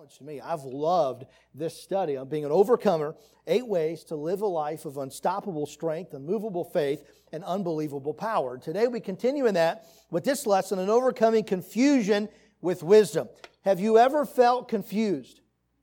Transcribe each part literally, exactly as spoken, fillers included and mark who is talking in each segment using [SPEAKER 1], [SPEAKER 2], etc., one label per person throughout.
[SPEAKER 1] challenge to me. I've loved this study on being an overcomer, eight ways to live a life of unstoppable strength, unmovable faith, and unbelievable power. Today we continue in that with this lesson on overcoming confusion with wisdom. Have you ever felt confused?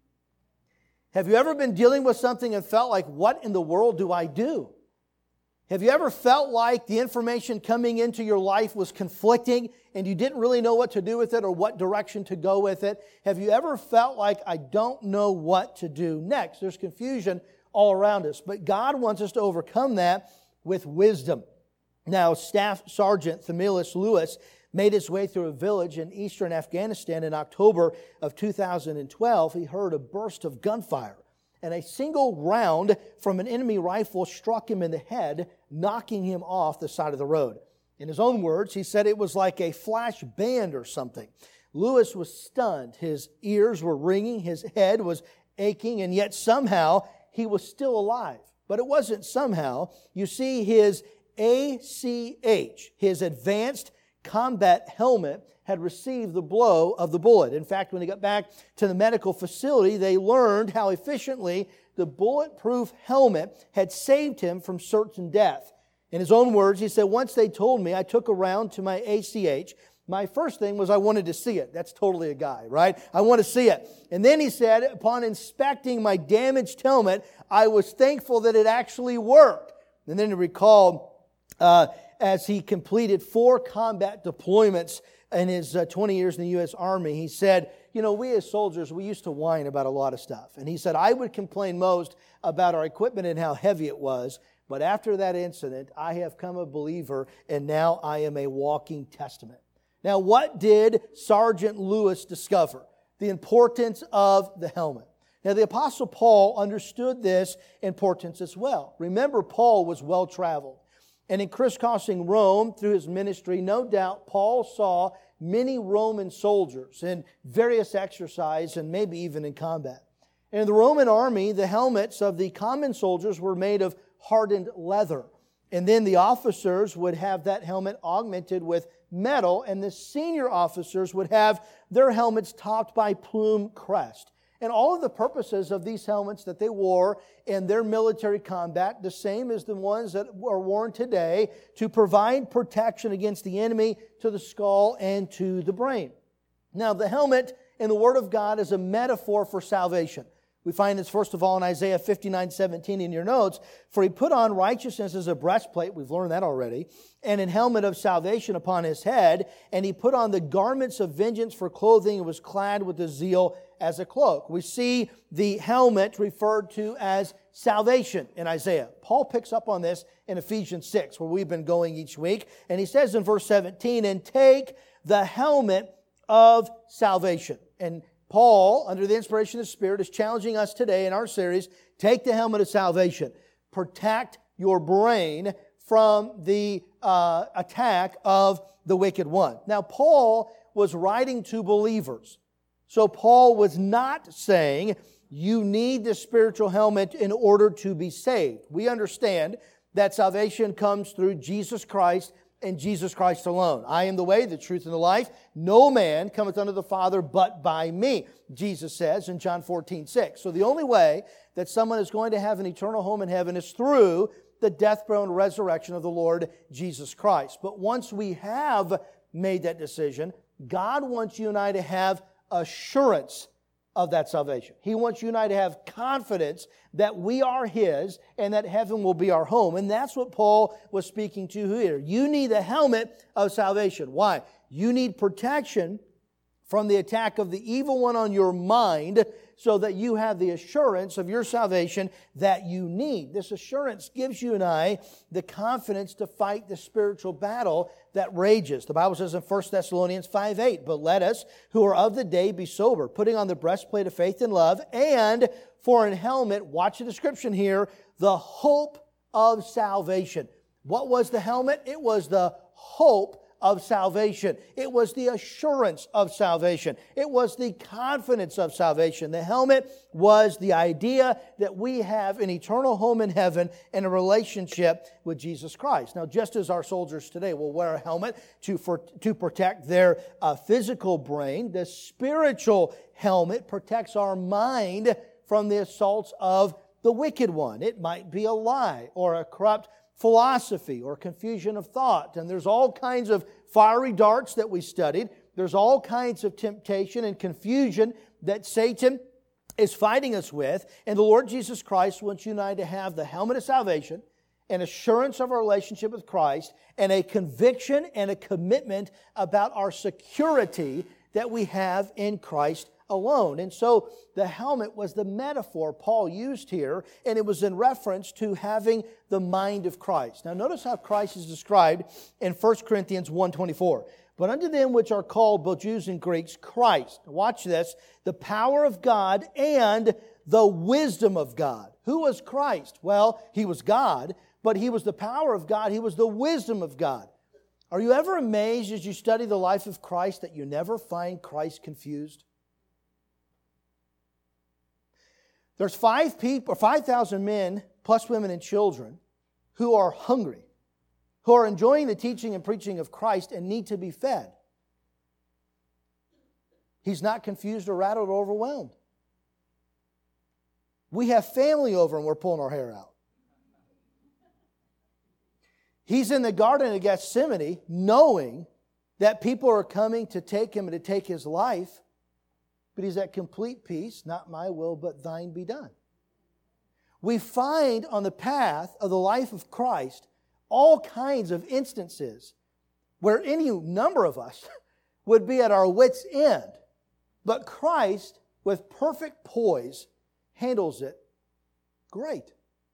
[SPEAKER 1] Have you ever been dealing with something and felt like, what in the world do I do? Have you ever felt like the information coming into your life was conflicting and you didn't really know what to do with it or what direction to go with it? Have you ever felt like, I don't know what to do next? There's confusion all around us, but God wants us to overcome that with wisdom. Now, Staff Sergeant Themilis Lewis made his way through a village in eastern Afghanistan in October of two thousand twelve. He heard a burst of gunfire, and a single round from an enemy rifle struck him in the head, knocking him off the side of the road. In his own words, he said it was like a flash band or something. Lewis was stunned. His ears were ringing, his head was aching, and yet somehow he was still alive. But it wasn't somehow. You see, his A C H, his advanced combat helmet, had received the blow of the bullet. In fact, when he got back to the medical facility, they learned how efficiently the bulletproof helmet had saved him from certain death. In his own words, he said, once they told me, I took a round to my A C H. My first thing was I wanted to see it. That's totally a guy, right? I want to see it. And then he said, upon inspecting my damaged helmet, I was thankful that it actually worked. And then he recalled, uh, as he completed four combat deployments in his uh, twenty years in the U S Army, he said, you know, we as soldiers, we used to whine about a lot of stuff. And he said, I would complain most about our equipment and how heavy it was. But after that incident, I have come a believer, and now I am a walking testament. Now, what did Sergeant Lewis discover? The importance of the helmet. Now, the Apostle Paul understood this importance as well. Remember, Paul was well-traveled. And in crisscrossing Rome through his ministry, no doubt Paul saw many Roman soldiers in various exercise and maybe even in combat. And in the Roman army, the helmets of the common soldiers were made of hardened leather. And then the officers would have that helmet augmented with metal, and the senior officers would have their helmets topped by plume crest. And all of the purposes of these helmets that they wore in their military combat, the same as the ones that are worn today, to provide protection against the enemy to the skull and to the brain. Now, the helmet in the Word of God is a metaphor for salvation. We find this, first of all, in Isaiah fifty-nine seventeen in your notes. For he put on righteousness as a breastplate, we've learned that already, and an helmet of salvation upon his head, and he put on the garments of vengeance for clothing, and was clad with the zeal as a cloak. We see the helmet referred to as salvation in Isaiah. Paul picks up on this in Ephesians six, where we've been going each week, and he says in verse seventeen, and take the helmet of salvation. And Paul, under the inspiration of the Spirit, is challenging us today in our series, take the helmet of salvation. Protect your brain from the uh, attack of the wicked one. Now, Paul was writing to believers. So Paul was not saying you need the spiritual helmet in order to be saved. We understand that salvation comes through Jesus Christ and Jesus Christ alone. I am the way, the truth, and the life. No man cometh unto the Father but by me, Jesus says in John fourteen six. So the only way that someone is going to have an eternal home in heaven is through the death, burial, and resurrection of the Lord Jesus Christ. But once we have made that decision, God wants you and I to have assurance of that salvation. He wants you and I to have confidence that we are His and that heaven will be our home. And that's what Paul was speaking to here. You need the helmet of salvation. Why? You need protection from the attack of the evil one on your mind so that you have the assurance of your salvation that you need. This assurance gives you and I the confidence to fight the spiritual battle that rages. The Bible says in First Thessalonians five eight, but let us who are of the day be sober, putting on the breastplate of faith and love, and for an helmet, watch the description here, the hope of salvation. What was the helmet? It was the hope of salvation. It was the assurance of salvation. It was the confidence of salvation. The helmet was the idea that we have an eternal home in heaven and a relationship with Jesus Christ. Now, just as our soldiers today will wear a helmet to, for, to protect their uh, physical brain, the spiritual helmet protects our mind from the assaults of the wicked one. It might be a lie or a corrupt philosophy or confusion of thought. And there's all kinds of fiery darts that we studied. There's all kinds of temptation and confusion that Satan is fighting us with. And the Lord Jesus Christ wants you and I to have the helmet of salvation, an assurance of our relationship with Christ, and a conviction and a commitment about our security that we have in Christ alone. And so the helmet was the metaphor Paul used here, and it was in reference to having the mind of Christ. Now notice how Christ is described in First Corinthians one twenty-four. But unto them which are called, both Jews and Greeks, Christ. Watch this. The power of God and the wisdom of God. Who was Christ? Well, He was God, but He was the power of God. He was the wisdom of God. Are you ever amazed as you study the life of Christ that you never find Christ confused? There's five people, five thousand men, plus women and children, who are hungry, who are enjoying the teaching and preaching of Christ and need to be fed. He's not confused or rattled or overwhelmed. We have family over and we're pulling our hair out. He's in the Garden of Gethsemane knowing that people are coming to take Him and to take His life. But He's at complete peace. Not my will, but thine be done. We find on the path of the life of Christ all kinds of instances where any number of us would be at our wits' end. But Christ, with perfect poise, handles it great.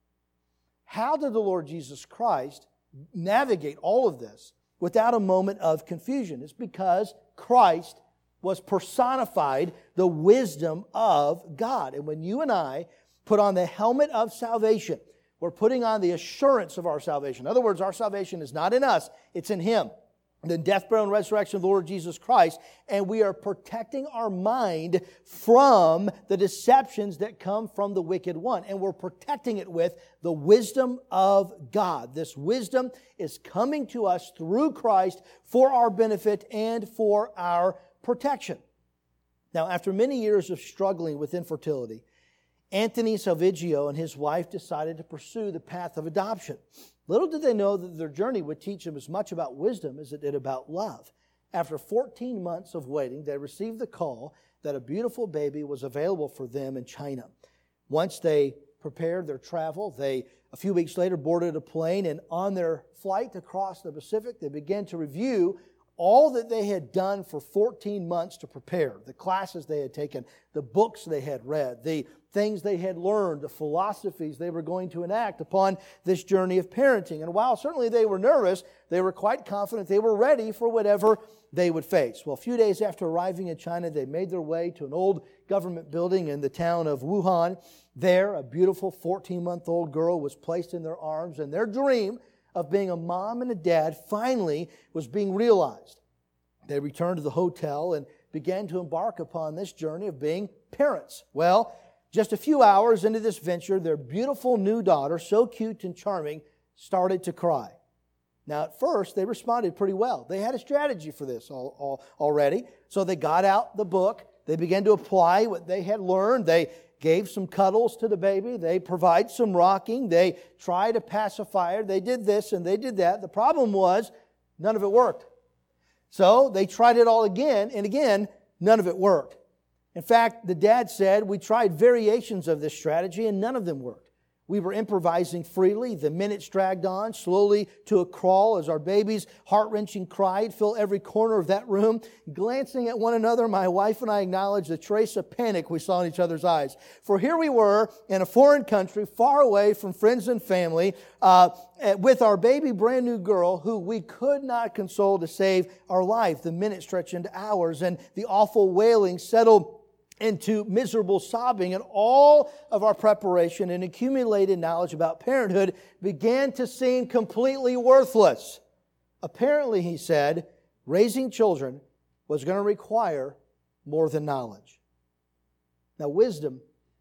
[SPEAKER 1] How did the Lord Jesus Christ navigate all of this without a moment of confusion? It's because Christ was personified the wisdom of God. And when you and I put on the helmet of salvation, we're putting on the assurance of our salvation. In other words, our salvation is not in us, it's in Him. The death, burial, and resurrection of the Lord Jesus Christ. And we are protecting our mind from the deceptions that come from the wicked one. And we're protecting it with the wisdom of God. This wisdom is coming to us through Christ for our benefit and for our protection. Now, after many years of struggling with infertility, Anthony Salviggio and his wife decided to pursue the path of adoption. Little did they know that their journey would teach them as much about wisdom as it did about love. After fourteen months of waiting, they received the call that a beautiful baby was available for them in China. Once they prepared their travel, they, a few weeks later, boarded a plane, and on their flight across the Pacific, they began to review all that they had done for fourteen months to prepare, the classes they had taken, the books they had read, the things they had learned, the philosophies they were going to enact upon this journey of parenting. And while certainly they were nervous, they were quite confident they were ready for whatever they would face. Well, a few days after arriving in China, they made their way to an old government building in the town of Wuhan. There, a beautiful fourteen-month-old girl was placed in their arms, and their dream of being a mom and a dad finally was being realized. They returned to the hotel and began to embark upon this journey of being parents. Well, just a few hours into this venture, their beautiful new daughter, so cute and charming, started to cry. Now, at first, they responded pretty well. They had a strategy for this all, all, already. So they got out the book. They began to apply what they had learned. They gave some cuddles to the baby. They provide some rocking. They tried to pacify her. They did this and they did that. The problem was none of it worked. So they tried it all again and again. None of it worked. In fact, the dad said, we tried variations of this strategy and none of them worked. We were improvising freely. The minutes dragged on, slowly to a crawl as our baby's heart-wrenching cry filled every corner of that room. Glancing at one another, my wife and I acknowledged the trace of panic we saw in each other's eyes. For here we were in a foreign country, far away from friends and family, uh, with our baby brand new girl who we could not console to save our life. The minutes stretched into hours and the awful wailing settled into miserable sobbing, and all of our preparation and accumulated knowledge about parenthood began to seem completely worthless. Apparently, he said, raising children was going to require more than knowledge. Now, wisdom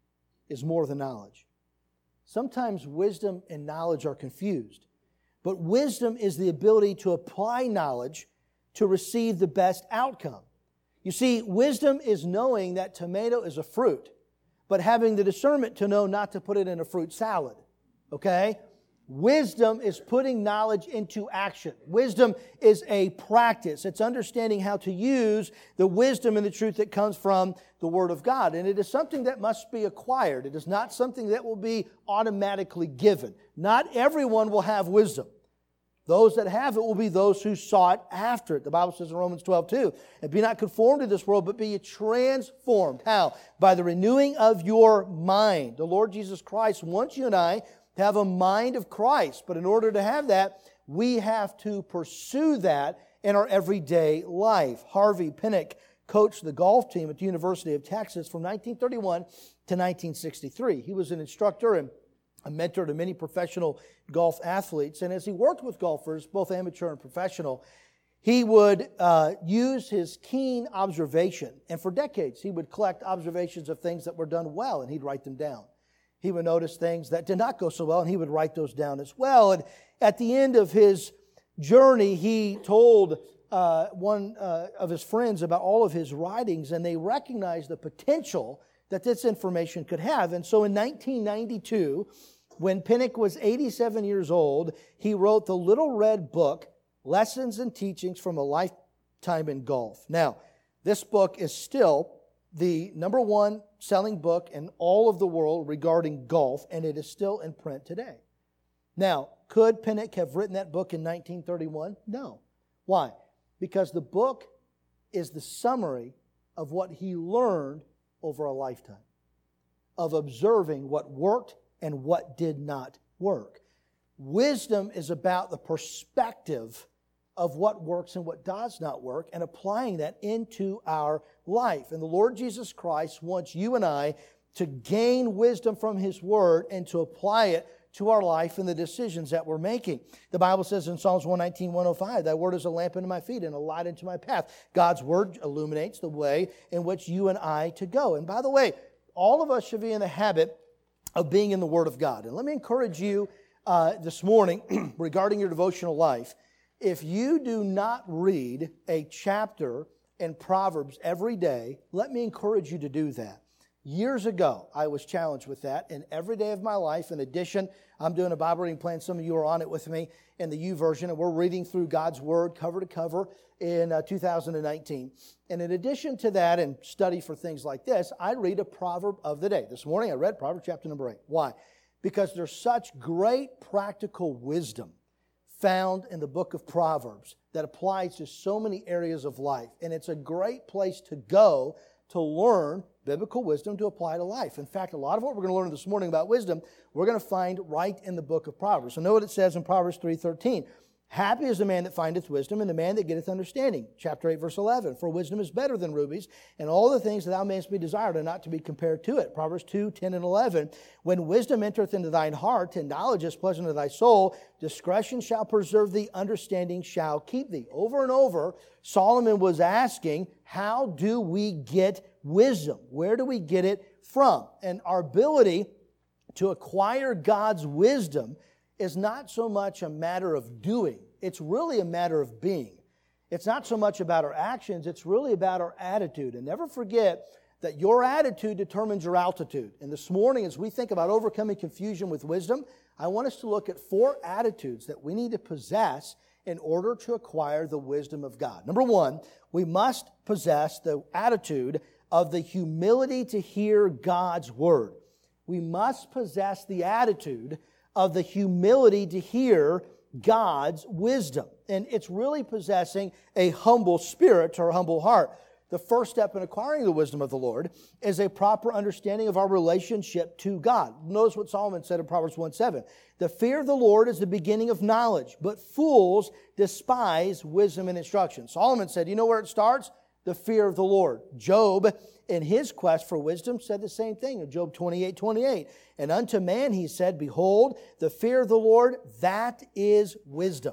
[SPEAKER 1] is more than knowledge. Sometimes wisdom and knowledge are confused, but wisdom is the ability to apply knowledge to receive the best outcome. You see, wisdom is knowing that tomato is a fruit, but having the discernment to know not to put it in a fruit salad. Okay? Wisdom is putting knowledge into action. Wisdom is a practice. It's understanding how to use the wisdom and the truth that comes from the Word of God. And it is something that must be acquired. It is not something that will be automatically given. Not everyone will have wisdom. Those that have it will be those who sought after it. The Bible says in Romans twelve two, and be not conformed to this world, but be ye transformed. How? By the renewing of your mind. The Lord Jesus Christ wants you and I to have a mind of Christ. But in order to have that, we have to pursue that in our everyday life. Harvey Pinnock coached the golf team at the University of Texas from nineteen thirty-one to nineteen sixty-three. He was an instructor and a mentor to many professional golf athletes. And as he worked with golfers, both amateur and professional, he would uh, use his keen observation. And for decades, he would collect observations of things that were done well, and he'd write them down. He would notice things that did not go so well, and he would write those down as well. And at the end of his journey, he told uh, one uh, of his friends about all of his writings, and they recognized the potential that this information could have. And so in nineteen ninety-two, when Pinnock was eighty-seven years old, he wrote the little red book, Lessons and Teachings from a Lifetime in Golf. Now, this book is still the number one selling book in all of the world regarding golf, and it is still in print today. Now, could Pinnock have written that book in nineteen thirty-one? No. Why? Because the book is the summary of what he learned over a lifetime, of observing what worked and what did not work. Wisdom is about the perspective of what works and what does not work, and applying that into our life. And the Lord Jesus Christ wants you and I to gain wisdom from His Word and to apply it to our life and the decisions that we're making. The Bible says in Psalms one nineteen, one oh five, Thy Word is a lamp unto my feet and a light unto my path. God's Word illuminates the way in which you and I to go. And by the way, all of us should be in the habit of being in the Word of God. And let me encourage you uh, this morning regarding your devotional life. If you do not read a chapter in Proverbs every day, let me encourage you to do that. Years ago, I was challenged with that, and every day of my life, in addition, I'm doing a Bible reading plan. Some of you are on it with me in the U version, and we're reading through God's Word cover to cover in uh, two thousand nineteen. And in addition to that, and study for things like this, I read a proverb of the day. This morning, I read Proverbs chapter number eight. Why? Because there's such great practical wisdom found in the book of Proverbs that applies to so many areas of life. And it's a great place to go to learn biblical wisdom to apply to life. In fact, a lot of what we're going to learn this morning about wisdom, we're going to find right in the book of Proverbs. So know what it says in Proverbs three thirteen. Happy is the man that findeth wisdom, and the man that getteth understanding. Chapter eight, verse eleven. For wisdom is better than rubies, and all the things that thou mayest be desired are not to be compared to it. Proverbs two, ten, and eleven. When wisdom entereth into thine heart, and knowledge is pleasant to thy soul, discretion shall preserve thee, understanding shall keep thee. Over and over, Solomon was asking, how do we get wisdom? Where do we get it from? And our ability to acquire God's wisdom is not so much a matter of doing. It's really a matter of being. It's not so much about our actions. It's really about our attitude. And never forget that your attitude determines your altitude. And this morning, as we think about overcoming confusion with wisdom, I want us to look at four attitudes that we need to possess in order to acquire the wisdom of God. Number one, we must possess the attitude of the humility to hear God's Word. We must possess the attitude of the humility to hear God's wisdom. And it's really possessing a humble spirit or a humble heart. The first step in acquiring the wisdom of the Lord is a proper understanding of our relationship to God. Notice what Solomon said in Proverbs one seven. The fear of the Lord is the beginning of knowledge, but fools despise wisdom and instruction. Solomon said, you know where it starts? The fear of the Lord. Job, in his quest for wisdom, said the same thing in Job twenty-eight twenty-eight. And unto man he said, behold, the fear of the Lord, that is wisdom.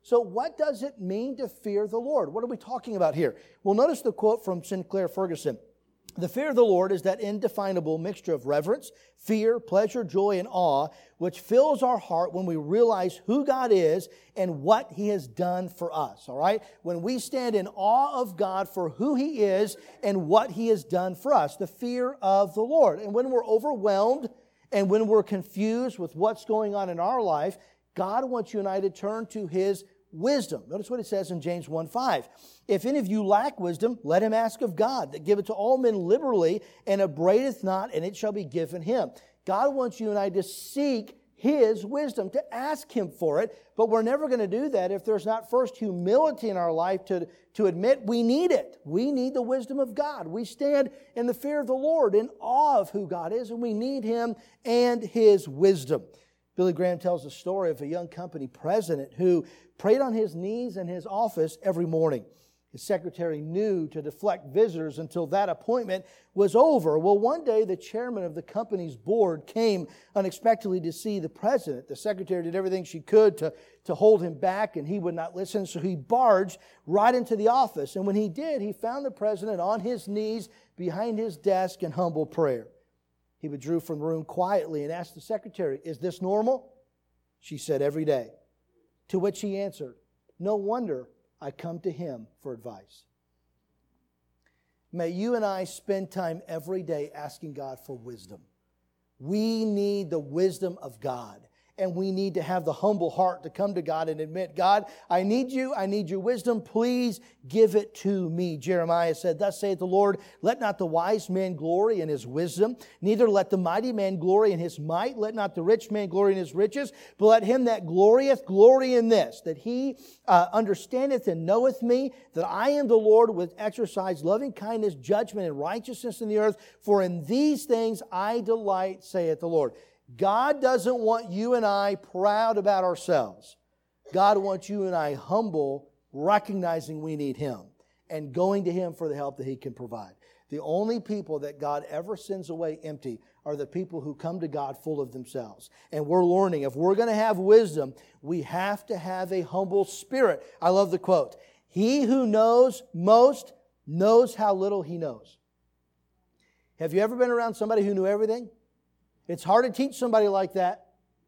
[SPEAKER 1] So what does it mean to fear the Lord? What are we talking about here? Well, notice the quote from Sinclair Ferguson. The fear of the Lord is that indefinable mixture of reverence, fear, pleasure, joy, and awe, which fills our heart when we realize who God is and what He has done for us, all right? When we stand in awe of God for who He is and what He has done for us, the fear of the Lord. And when we're overwhelmed and when we're confused with what's going on in our life, God wants you and I to turn to His wisdom. Notice what it says in James one five. If any of you lack wisdom, let him ask of God, that giveth to all men liberally, and upbraideth not, and it shall be given him. God wants you and I to seek His wisdom, to ask Him for it, but we're never going to do that if there's not first humility in our life to, to admit we need it. We need the wisdom of God. We stand in the fear of the Lord, in awe of who God is, and we need Him and His wisdom. Billy Graham tells a story of a young company president who prayed on his knees in his office every morning. His secretary knew to deflect visitors until that appointment was over. Well, one day the chairman of the company's board came unexpectedly to see the president. The secretary did everything she could to, to hold him back, and he would not listen, so he barged right into the office. And when he did, he found the president on his knees behind his desk in humble prayer. He withdrew from the room quietly and asked the secretary, "Is this normal?" She said, "Every day." To which he answered, "No wonder I come to Him for advice." May you and I spend time every day asking God for wisdom. We need the wisdom of God. And we need to have the humble heart to come to God and admit, "God, I need you. I need your wisdom. Please give it to me." Jeremiah said, "Thus saith the Lord, let not the wise man glory in his wisdom, neither let the mighty man glory in his might. Let not the rich man glory in his riches, but let him that glorieth glory in this, that he uh, understandeth and knoweth me, that I am the Lord, which exercise loving kindness, judgment, and righteousness in the earth. For in these things I delight, saith the Lord." God doesn't want you and I proud about ourselves. God wants you and I humble, recognizing we need Him and going to Him for the help that He can provide. The only people that God ever sends away empty are the people who come to God full of themselves. And we're learning, if we're going to have wisdom, we have to have a humble spirit. I love the quote. He who knows most knows how little he knows. Have you ever been around somebody who knew everything? It's hard to teach somebody like that.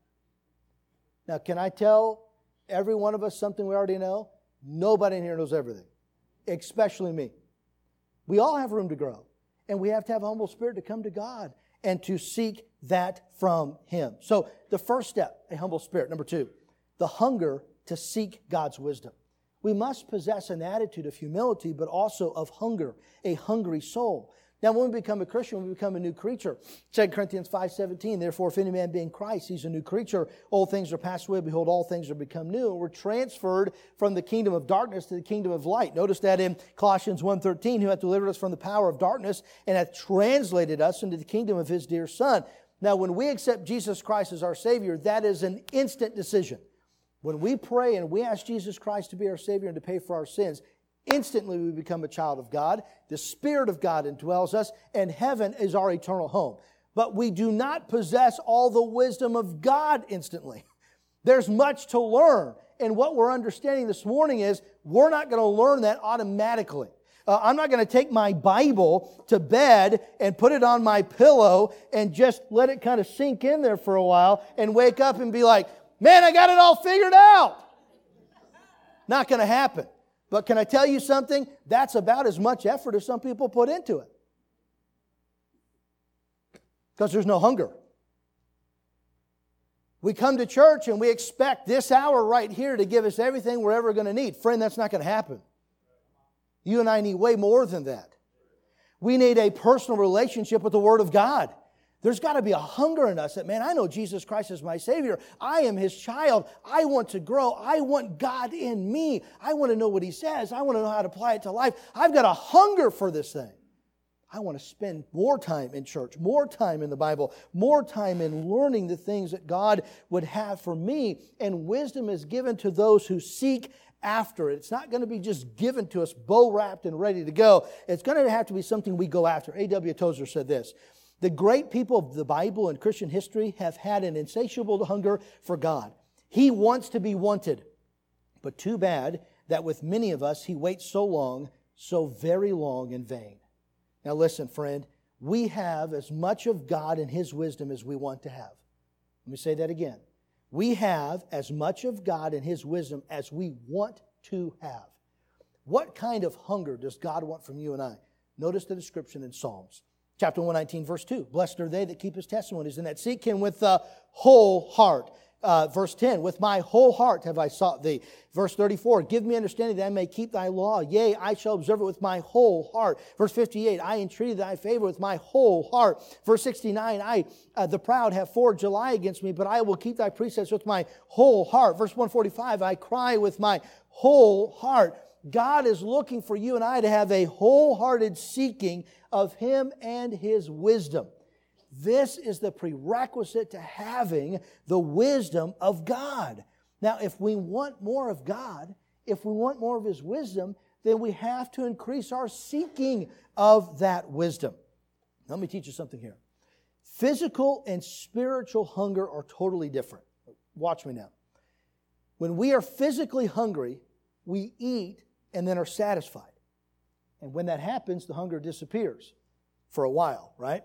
[SPEAKER 1] Now, can I tell every one of us something we already know? Nobody in here knows everything, especially me. We all have room to grow, and we have to have a humble spirit to come to God and to seek that from Him. So, the first step, a humble spirit. Number two, the hunger to seek God's wisdom. We must possess an attitude of humility, but also of hunger, a hungry soul. Now, when we become a Christian, we become a new creature. Second Corinthians five seventeen, therefore, if any man be in Christ, he's a new creature. Old things are passed away. Behold, all things are become new. And we're transferred from the kingdom of darkness to the kingdom of light. Notice that in Colossians one thirteen, who hath delivered us from the power of darkness and hath translated us into the kingdom of His dear Son. Now, when we accept Jesus Christ as our Savior, that is an instant decision. When we pray and we ask Jesus Christ to be our Savior and to pay for our sins, instantly we become a child of God. The Spirit of God indwells us, and heaven is our eternal home. But we do not possess all the wisdom of God instantly. There's much to learn. And what we're understanding this morning is we're not going to learn that automatically. Uh, I'm not going to take my Bible to bed and put it on my pillow and just let it kind of sink in there for a while and wake up and be like, "Man, I got it all figured out." Not going to happen. But can I tell you something? That's about as much effort as some people put into it. Because there's no hunger. We come to church and we expect this hour right here to give us everything we're ever going to need. Friend, that's not going to happen. You and I need way more than that. We need a personal relationship with the Word of God. There's got to be a hunger in us that, man, I know Jesus Christ is my Savior. I am His child. I want to grow. I want God in me. I want to know what He says. I want to know how to apply it to life. I've got a hunger for this thing. I want to spend more time in church, more time in the Bible, more time in learning the things that God would have for me. And wisdom is given to those who seek after it. It's not going to be just given to us, bow-wrapped and ready to go. It's going to have to be something we go after. A W Tozer said this, "The great people of the Bible and Christian history have had an insatiable hunger for God. He wants to be wanted. But too bad that with many of us he waits so long, so very long in vain. Now listen, friend, we have as much of God and His wisdom as we want to have. Let me say that again. We have as much of God and His wisdom as we want to have. What kind of hunger does God want from you and I? Notice the description in Psalms. Chapter one nineteen, verse two. Blessed are they that keep His testimonies and that seek Him with the whole heart. Uh, verse ten, with my whole heart have I sought Thee. Verse thirty-four, give me understanding that I may keep Thy law. Yea, I shall observe it with my whole heart. Verse fifty-eight, I entreated Thy favor with my whole heart. Verse sixty-nine, I, uh, the proud have forged a lie against me, but I will keep Thy precepts with my whole heart. Verse one forty-five, I cry with my whole heart. God is looking for you and I to have a wholehearted seeking of Him and His wisdom. This is the prerequisite to having the wisdom of God. Now, if we want more of God, if we want more of His wisdom, then we have to increase our seeking of that wisdom. Let me teach you something here. Physical and spiritual hunger are totally different. Watch me now. When we are physically hungry, we eat and then are satisfied. And when that happens, the hunger disappears for a while, right?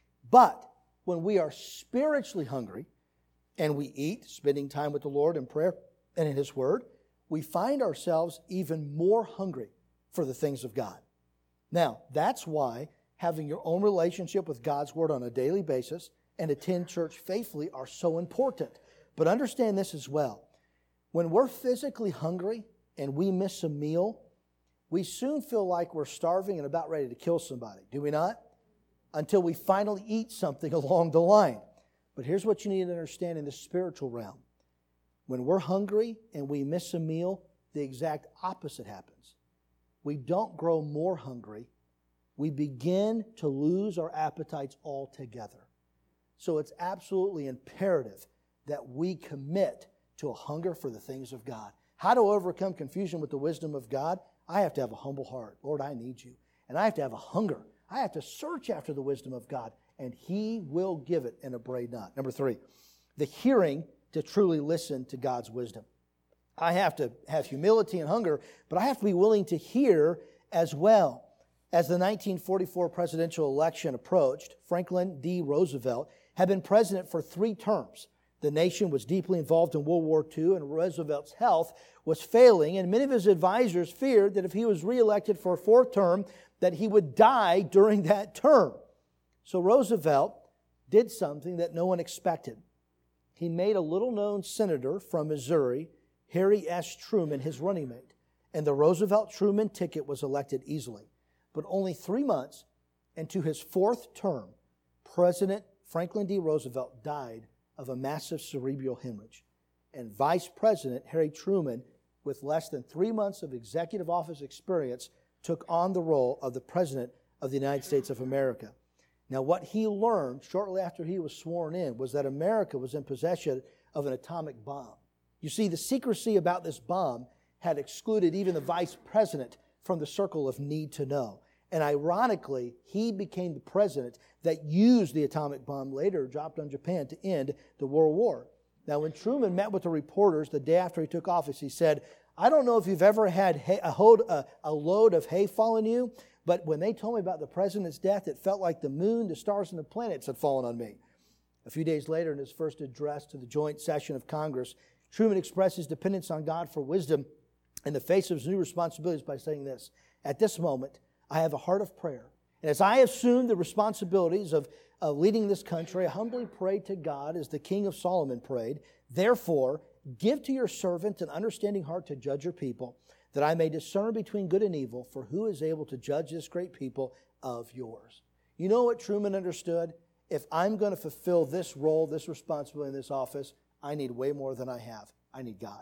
[SPEAKER 1] But when we are spiritually hungry and we eat, spending time with the Lord in prayer and in His Word, we find ourselves even more hungry for the things of God. Now, that's why having your own relationship with God's Word on a daily basis and attend church faithfully are so important. But understand this as well. When we're physically hungry and we miss a meal, we soon feel like we're starving and about ready to kill somebody. Do we not? Until we finally eat something along the line. But here's what you need to understand in the spiritual realm. When we're hungry and we miss a meal, the exact opposite happens. We don't grow more hungry. We begin to lose our appetites altogether. So it's absolutely imperative that we commit to a hunger for the things of God. How to overcome confusion with the wisdom of God? I have to have a humble heart. Lord, I need You. And I have to have a hunger. I have to search after the wisdom of God, and He will give it and upbraid not. Number three, the hearing to truly listen to God's wisdom. I have to have humility and hunger, but I have to be willing to hear as well. As the nineteen forty-four presidential election approached, Franklin D. Roosevelt had been president for three terms. The nation was deeply involved in World War Two, and Roosevelt's health was failing, and many of his advisors feared that if he was reelected for a fourth term, that he would die during that term. So Roosevelt did something that no one expected. He made a little-known senator from Missouri, Harry S. Truman, his running mate. And the Roosevelt-Truman ticket was elected easily. But only three months into his fourth term, President Franklin D. Roosevelt died of a massive cerebral hemorrhage. And Vice President Harry Truman, with less than three months of executive office experience, took on the role of the President of the United States of America. Now, what he learned shortly after he was sworn in was that America was in possession of an atomic bomb. You see, the secrecy about this bomb had excluded even the Vice President from the circle of need to know. And ironically, he became the president that used the atomic bomb later dropped on Japan to end the World War. Now, when Truman met with the reporters the day after he took office, he said, I don't know if you've ever had hay, a, hold, a, a load of hay fall on you, but when they told me about the president's death, it felt like the moon, the stars, and the planets had fallen on me. A few days later, in his first address to the joint session of Congress, Truman expressed his dependence on God for wisdom in the face of his new responsibilities by saying this, at this moment, I have a heart of prayer. And as I assume the responsibilities of, of leading this country, I humbly pray to God as the King of Solomon prayed, therefore, give to your servant an understanding heart to judge your people, that I may discern between good and evil, for who is able to judge this great people of yours? You know what Truman understood? If I'm going to fulfill this role, this responsibility in this office, I need way more than I have. I need God.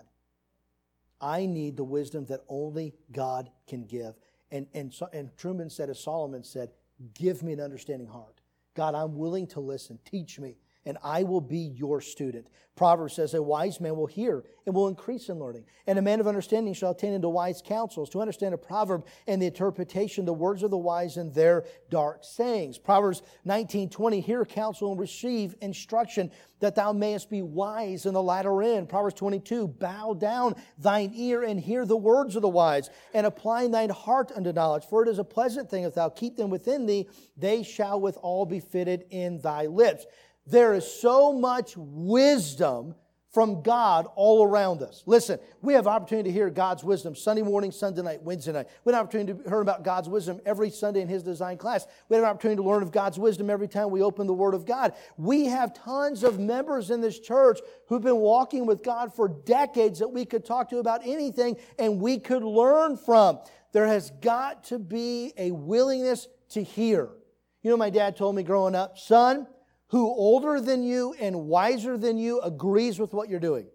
[SPEAKER 1] I need the wisdom that only God can give. And, and, and Truman said, as Solomon said, give me an understanding heart. God, I'm willing to listen. Teach me. and I will be your student. Proverbs says, a wise man will hear and will increase in learning, and a man of understanding shall attain into wise counsels. To understand a proverb and the interpretation, the words of the wise and their dark sayings. Proverbs nineteen twenty, hear counsel and receive instruction, that thou mayest be wise in the latter end. Proverbs twenty-two, bow down thine ear and hear the words of the wise, and apply thine heart unto knowledge. For it is a pleasant thing if thou keep them within thee, they shall withal be fitted in thy lips. There is so much wisdom from God all around us. Listen, we have opportunity to hear God's wisdom Sunday morning, Sunday night, Wednesday night. We have an opportunity to hear about God's wisdom every Sunday in His design class. We have an opportunity to learn of God's wisdom every time we open the Word of God. We have tons of members in this church who've been walking with God for decades that we could talk to about anything and we could learn from. There has got to be a willingness to hear. You know, my dad told me growing up, son, who older than you and wiser than you agrees with what you're doing.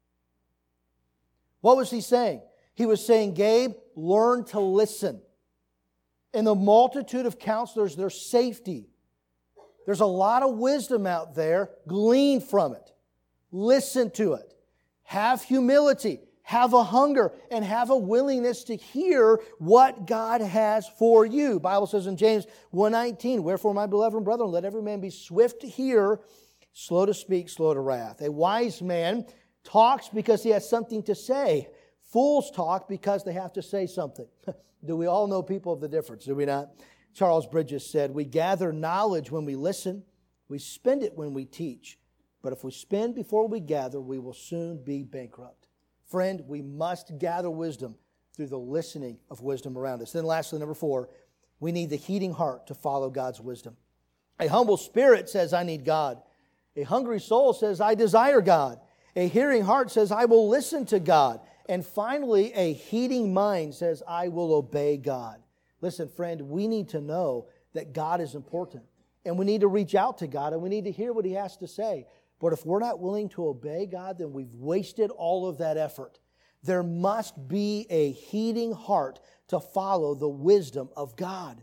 [SPEAKER 1] What was he saying? He was saying, Gabe, learn to listen. In the multitude of counselors, there's safety. There's a lot of wisdom out there. Glean from it. Listen to it. Have humility. Have a hunger and have a willingness to hear what God has for you. The Bible says in James one nineteen, wherefore, my beloved brethren, let every man be swift to hear, slow to speak, slow to wrath. A wise man talks because he has something to say. Fools talk because they have to say something. Do we all know people of the difference? Do we not? Charles Bridges said, we gather knowledge when we listen. We spend it when we teach. But if we spend before we gather, we will soon be bankrupt. Friend, we must gather wisdom through the listening of wisdom around us. Then lastly, number four, we need the heeding heart to follow God's wisdom. A humble spirit says, I need God. A hungry soul says, I desire God. A hearing heart says, I will listen to God. And finally, a heeding mind says, I will obey God. Listen, friend, we need to know that God is important. And we need to reach out to God and we need to hear what He has to say. But if we're not willing to obey God, then we've wasted all of that effort. There must be a heeding heart to follow the wisdom of God.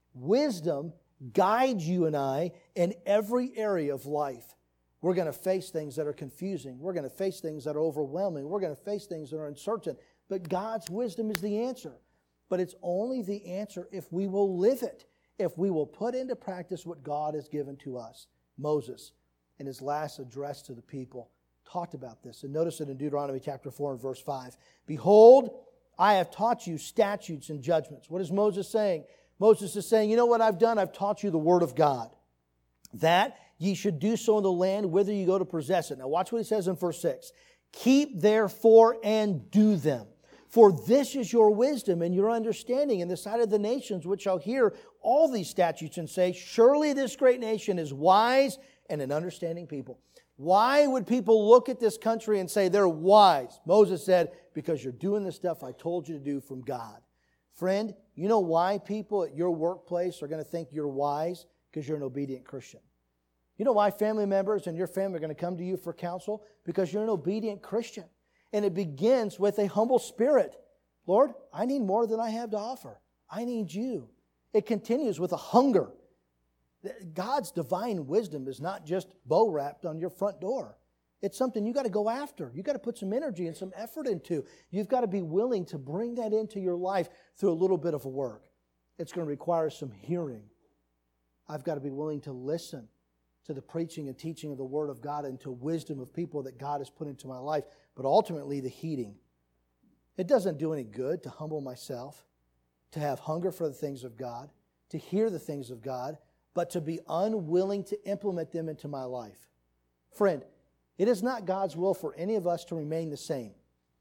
[SPEAKER 1] Wisdom guides you and I in every area of life. We're going to face things that are confusing. We're going to face things that are overwhelming. We're going to face things that are uncertain. But God's wisdom is the answer. But it's only the answer if we will live it, if we will put into practice what God has given to us. Moses, in his last address to the people, talked about this. And notice it in Deuteronomy chapter four and verse five. Behold, I have taught you statutes and judgments. What is Moses saying? Moses is saying, you know what I've done? I've taught you the word of God. That ye should do so in the land whither you go to possess it. Now watch what he says in verse six. Keep therefore and do them. For this is your wisdom and your understanding in the sight of the nations, which shall hear all these statutes and say, surely this great nation is wise and an understanding people. Why would people look at this country and say they're wise? Moses said, because you're doing the stuff I told you to do from God. Friend, you know why people at your workplace are going to think you're wise? Because you're an obedient Christian. You know why family members and your family are going to come to you for counsel? Because you're an obedient Christian. And it begins with a humble spirit. Lord, I need more than I have to offer. I need you. It continues with a hunger. God's divine wisdom is not just bow wrapped on your front door. It's something you got to go after. You got to put some energy and some effort into. You've got to be willing to bring that into your life through a little bit of work. It's going to require some hearing. I've got to be willing to listen to the preaching and teaching of the Word of God and to wisdom of people that God has put into my life, but ultimately the heeding. It doesn't do any good to humble myself, to have hunger for the things of God, to hear the things of God, but to be unwilling to implement them into my life. Friend, it is not God's will for any of us to remain the same.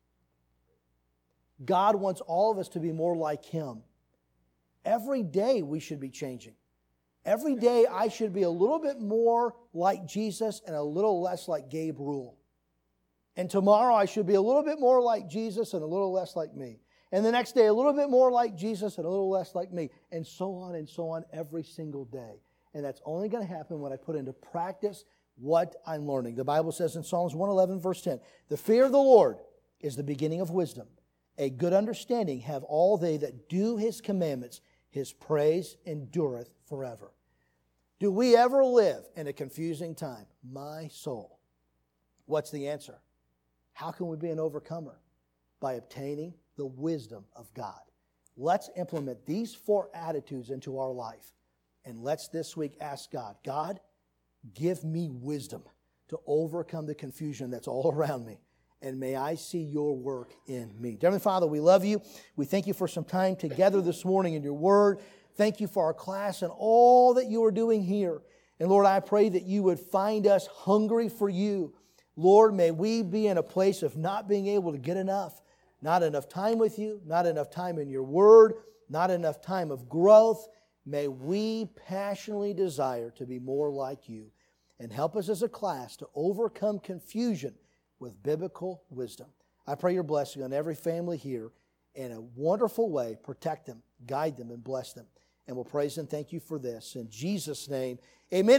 [SPEAKER 1] God wants all of us to be more like Him. Every day we should be changing. Every day I should be a little bit more like Jesus and a little less like Gabe Rule. And tomorrow I should be a little bit more like Jesus and a little less like me. And the next day, a little bit more like Jesus and a little less like me. And so on and so on every single day. And that's only going to happen when I put into practice what I'm learning. The Bible says in Psalms one eleven, verse ten, the fear of the Lord is the beginning of wisdom. A good understanding have all they that do His commandments. His praise endureth forever. Do we ever live in a confusing time? My soul. What's the answer? How can we be an overcomer? By obtaining the wisdom of God. Let's implement these four attitudes into our life. And let's this week ask God, God, give me wisdom to overcome the confusion that's all around me. And may I see your work in me. Dear Heavenly Father, we love you. We thank you for some time together this morning in your word. Thank you for our class and all that you are doing here. And Lord, I pray that you would find us hungry for you. Lord, may we be in a place of not being able to get enough. Not enough time with you, not enough time in your word, not enough time of growth. May we passionately desire to be more like you. And help us as a class to overcome confusion with biblical wisdom. I pray your blessing on every family here in a wonderful way. Protect them, guide them, and bless them. And we'll praise and thank you for this. In Jesus' name, amen.